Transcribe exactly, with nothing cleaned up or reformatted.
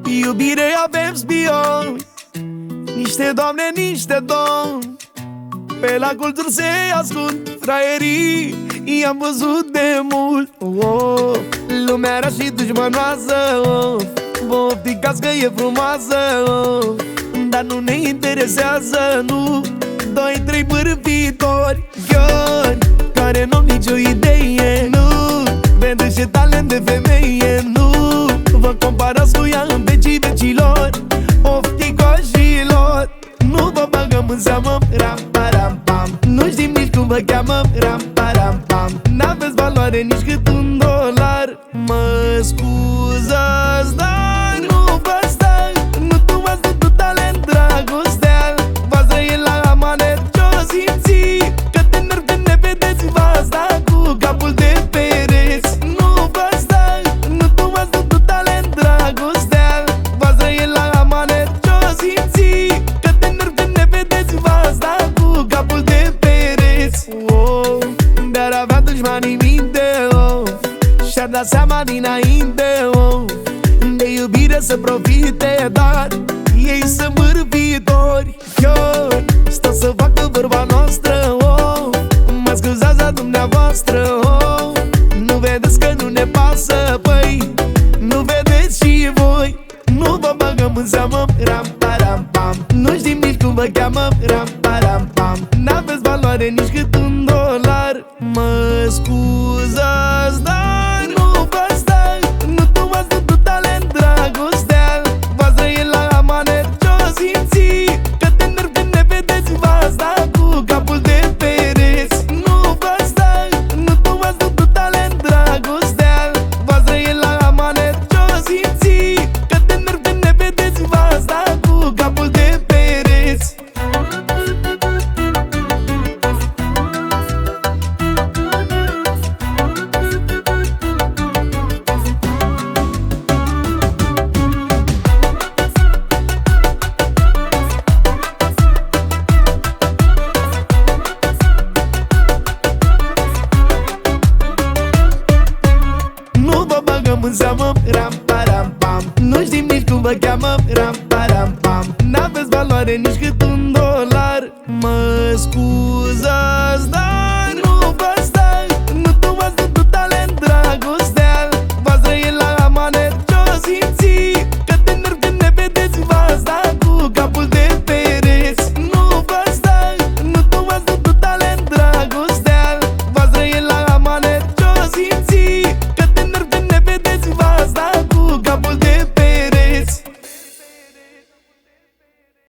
Iubire avem spioni, niște doamne, niște domni. Pe la colțuri se ascund fraierii, i-am văzut de mult. oh, Lumea era și dușmănoasă, oh, Bofticați că e frumoasă, oh, dar nu ne interesează, nu. Doi, trei bârfitori, chiori, care n-au nicio idee, nu. Vedeți ce talent de femeie, nu. Vă comparați cu ea în vecii vecilor, ofticoșilor. Nu vă băgăm în seamă, ram, param, pam. Nu știm nici cum vă cheamă, ram, param, pam. N-aveți valoare nici cât un dolar. Mă scuzați, dar nu vă stai. Nu tu m-ați dut talent, dragostea. V-ați trăit la amanet, ce-o simți? Că de nervi când ne vedeți, v-ați dat cu capul de pereți. Nu vă stai, nu tu m-ați dut talent, dragostea. V-ați trăit la amanet, ce-o simți? Că de nervi când ne vedeți, v-ați dat cu capul de pereți. oh, Dar avea dușmanii minte, oh, și-ar da seama dinainte, oh, de iubire să profite, dar ei sunt mârvitori. Eu stau să facă vorba noastră, oh, mă scuzați la dumneavoastră, oh, nu vedeți că nu ne pasă, păi, nu vedeți și voi. Nu vă băgăm în seamă, ram, param, pam. Nu știm nici cum vă cheamă, ram, param, pam. N-aveți valoare nici cât un dolar. Mă scuzați, dar nu vă stai. Nu tu m-ați dut talent, dragostea. V-ați trăit la amanet, ce-o simți? Că de nervi când ne vedeți, v-ați dat cu capul de pereți. Nu vă stai, nu tu m-ați dut talent, dragostea. V-ați trăit la amanet, ce-o simți? Că de nervi când ne vedeți, v-ați dat cu capul de pereți. Nu vă băgăm în seamă, ram, param, pam. Nu știm nici cum vă cheamă, ram, param, pam. N-aveți valoare nici cât un dolar. Mă scuzați, dar nu